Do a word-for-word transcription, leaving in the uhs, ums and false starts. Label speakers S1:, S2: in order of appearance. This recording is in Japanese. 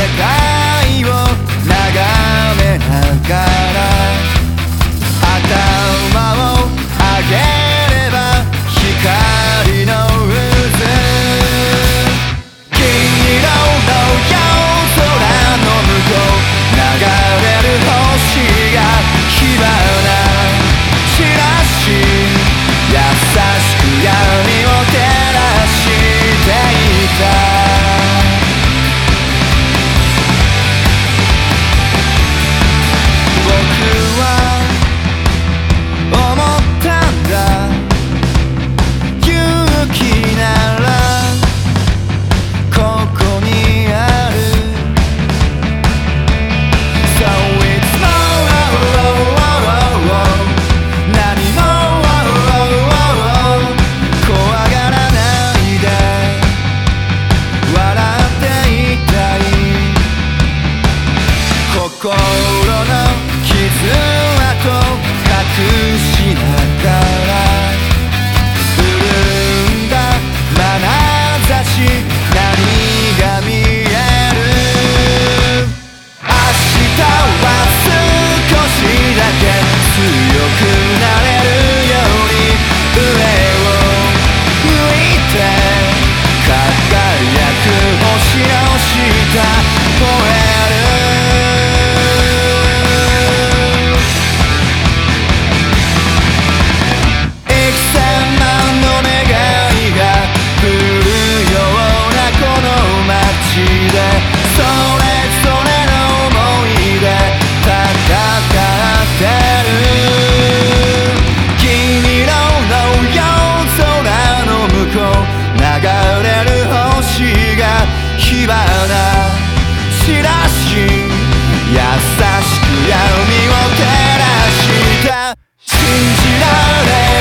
S1: 界を眺めながら頭を上げれば光の渦、金色の夜空の向こう流れる星が火花散らし、優しく闇を照らしていた。心の傷跡隠しながら潤んだ眼差し、何が見える。明日は少しだけ強くなれるように上を向いて輝く星の下燃える。火花散らし、優しく闇を照らした。信じられ